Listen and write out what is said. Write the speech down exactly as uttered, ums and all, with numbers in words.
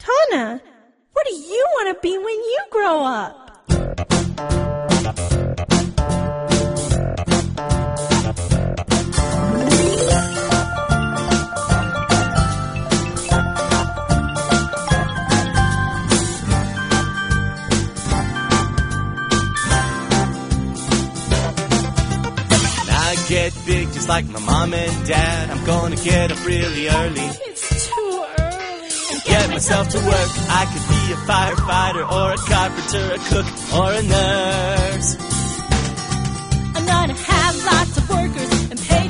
Hannah, what do you want to be when you grow up? Get big just like my mom and dad. I'm gonna get up really early. It's too early. And get myself to work. I could be a firefighter or a carpenter, a cook or a nurse. I'm gonna have lots of workers